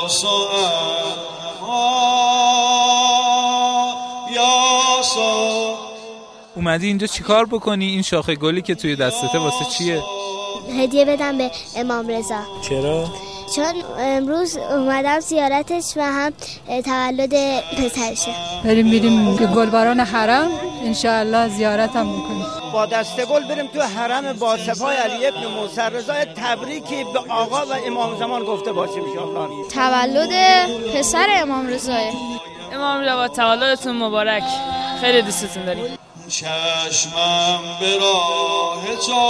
اومدی اینجا چیکار بکنی؟ این شاخه گلی که توی دستته واسه چیه؟ هدیه بدم به امام رضا. چرا؟ چون امروز اومدم زیارتش و هم تولد پسرشه. بریم به گلباران حرم انشاءالله زیارتم بکنیم. با دسته گل بریم تو حرم با صفای علی ابن موسی رضا تبریکی به آقا و امام زمان گفته باشیم انشاءالله. تولد پسر امام رضا. امام رضا تولدتون مبارک. خیلی دوستتون داریم. چشمم به راه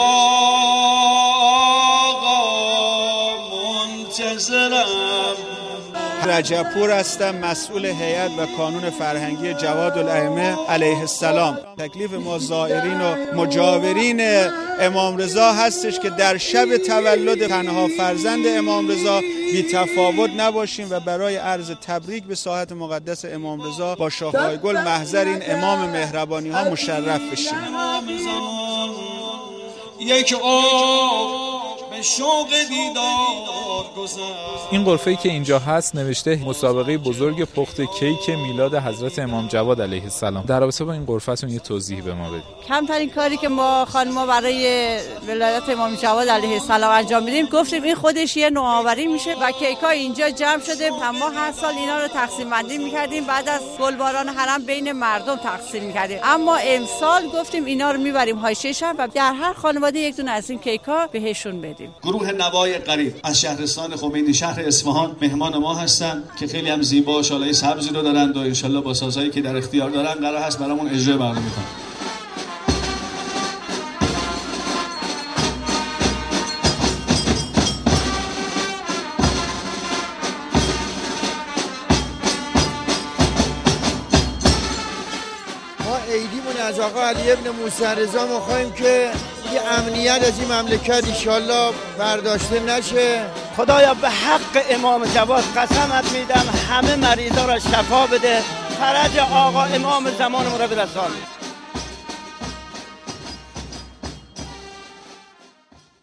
آقا منتظرم. رجبپور هستم، مسئول هیئت و کانون فرهنگی جواد الائمه علیه السلام. تکلیف ما زائرین و مجاورین امام رضا هستش که در شب تولد تنها فرزند امام رضا بی تفاوت نباشیم و برای عرض تبریک به ساحت مقدس امام رضا با شاخه‌های گل محضر این امام مهربانی ها مشرف بشیم. یک به شوق دیدار گذر. این غرفه‌ای که اینجا هست نوشته مسابقه بزرگ پخت کیک میلاد حضرت امام جواد علیه السلام. در رابطه با این غرفتون یه توضیح به ما بدید. کمترین کاری که ما خانم‌ها برای ولادت امام جواد علیه السلام انجام میدیم، گفتیم این خودش یه نوآوری میشه و کیک‌ها اینجا جمع شده. ما هر سال اینا رو تقسیم بندی می‌کردیم، بعد از گلباران حرم بین مردم تقسیم می‌کردیم. اما امسال گفتیم اینا رو می‌بریم حاشیه شهر و در هر خانواده یک دونه از این کیک‌ها بهشون بدیم. گروه نوای قریب از شهرستان خمینی شهر اصفهان مهمان ما هستن که خیلی هم زیبا شالای سبزی رو دارن و ان شاءالله با سازایی که در اختیار دارن قرار هست برامون اجرا برنامه میکنن. ما عیدیمون از آقا علی ابن موسی رضا می‌خوایم که یه امنیت از این مملکت انشالله برداشته نشه. خدایا به حق امام جواد قسمت میدم همه مریضا را شفا بده، فرج آقا امام زمانمون را برسان.